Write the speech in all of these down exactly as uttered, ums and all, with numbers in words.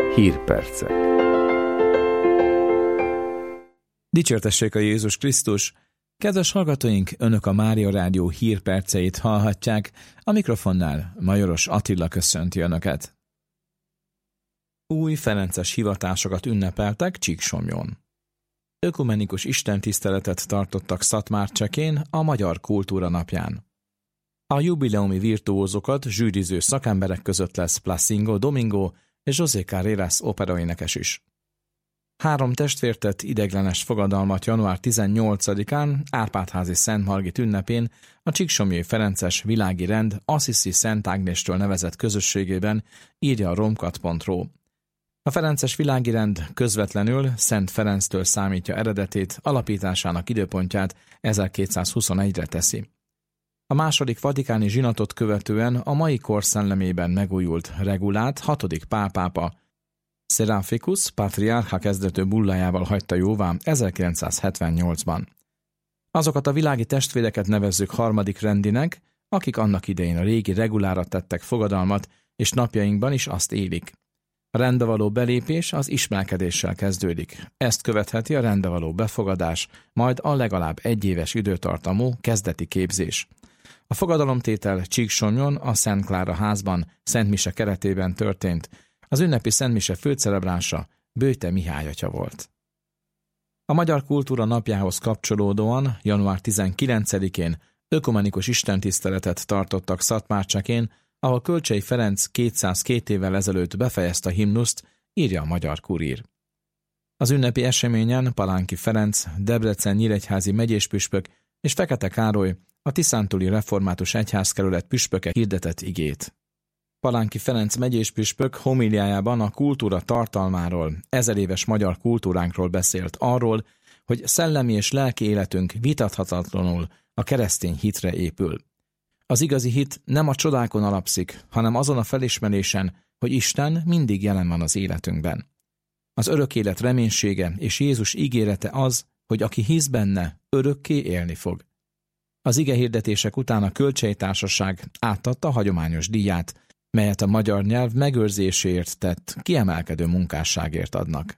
Hírpercek. Dicsértessék a Jézus Krisztus! Kedves hallgatóink, Önök a Mária Rádió hírperceit hallhatják, a mikrofonnál Majoros Attila köszönti Önöket. Új ferences hivatásokat ünnepeltek Csíksomlyón. Ökumenikus istentiszteletet tartottak Szatmárcsekén a Magyar Kultúra Napján. A jubileumi virtuózokat zsűriző szakemberek között lesz Placido Domingo és José Carreras operaénekes is. Három testvértett ideiglenes fogadalmat január tizennyolcadikán Árpád-házi Szent Margit ünnepén a Csíksomlyói Ferences Világi Rend Assisi Szent Ágnéstől nevezett közösségében, írja a romkat pont ru. A Ferences Világi Rend közvetlenül Szent Ferenctől számítja eredetét, alapításának időpontját ezerkétszázhuszonegyre teszi. A második vatikáni zsinatot követően a mai kor szellemében megújult regulát hatodik Pál pápa Seraphicus patriárha kezdető bullájával hagyta jóvá ezerkilencszázhetvennyolcban. Azokat a világi testvéreket nevezzük harmadik rendinek, akik annak idején a régi regulára tettek fogadalmat, és napjainkban is azt élik. A rendbe való belépés az ismerkedéssel kezdődik. Ezt követheti a rendbe való befogadás, majd a legalább egyéves időtartamú kezdeti képzés. A fogadalomtétel Csíksomlyon a Szent Klára házban, Szent Mise keretében történt. Az ünnepi Szent Mise főcelebránsa Böjte Mihály atya volt. A Magyar Kultúra Napjához kapcsolódóan január tizenkilencedikén ökumenikus istentiszteletet tartottak Szatmárcsekén, ahol Kölcsey Ferenc kétszázkettő évvel ezelőtt befejezte a himnuszt, írja a Magyar Kurír. Az ünnepi eseményen Palánki Ferenc, Debrecen nyíregyházi megyéspüspök és Fekete Károly, a tiszántúli református egyházkerület püspöke hirdetett igét. Palánki Ferenc megyéspüspök homíliájában a kultúra tartalmáról, ezeréves magyar kultúránkról beszélt, arról, hogy szellemi és lelki életünk vitathatatlanul a keresztény hitre épül. Az igazi hit nem a csodákon alapszik, hanem azon a felismerésen, hogy Isten mindig jelen van az életünkben. Az örök élet reménysége és Jézus ígérete az, hogy aki hisz benne, örökké élni fog. Az igehirdetések után a Kölcsey Társaság átadta a hagyományos díját, melyet a magyar nyelv megőrzéséért tett kiemelkedő munkásságért adnak.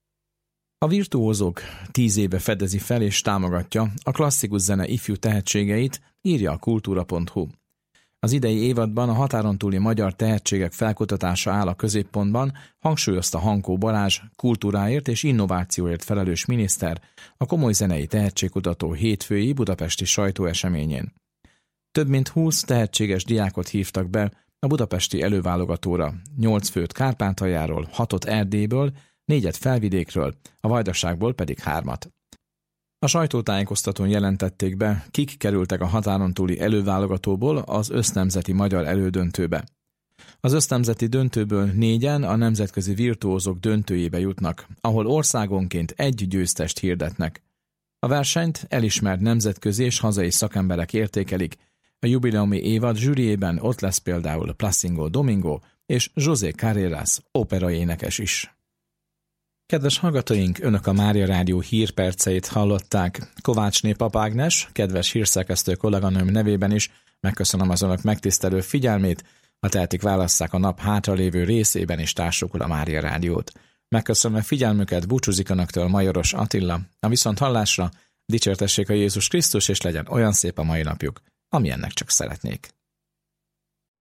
A virtuózók tíz éve fedezi fel és támogatja a klasszikus zene ifjú tehetségeit, írja a kultúra pont hu. Az idei évadban a határon túli magyar tehetségek felkutatása áll a középpontban, hangsúlyozta Hankó Balázs, kultúráért és innovációért felelős miniszter a komoly zenei tehetségkutató hétfői budapesti sajtóeseményén. Több mint húsz tehetséges diákot hívtak be a budapesti előválogatóra, nyolc főt Kárpátaljáról, hatot Erdélyből, négyet Felvidékről, a Vajdaságból pedig hármat. A sajtótájékoztatón jelentették be, kik kerültek a határon túli előválogatóból az össznemzeti magyar elődöntőbe. Az össznemzeti döntőből négyen a nemzetközi virtuózok döntőjébe jutnak, ahol országonként egy győztest hirdetnek. A versenyt elismert nemzetközi és hazai szakemberek értékelik. A jubileumi évad zsűriében ott lesz például Placido Domingo és José Carreras operaénekes is. Kedves hallgatóink, Önök a Mária Rádió hírperceit hallották. Kovácsné Pap Ágnes, kedves hírszerkesztő kolléganőm nevében is megköszönöm az Önök megtisztelő figyelmét, ha tehetik, válasszák a nap hátralévő részében is társukul a Mária Rádiót. Megköszönöm a figyelmüket, búcsúzik Önöktől Majoros Attila. A viszont hallásra dicsértessék a Jézus Krisztus, és legyen olyan szép a mai napjuk, amilyennek csak szeretnék.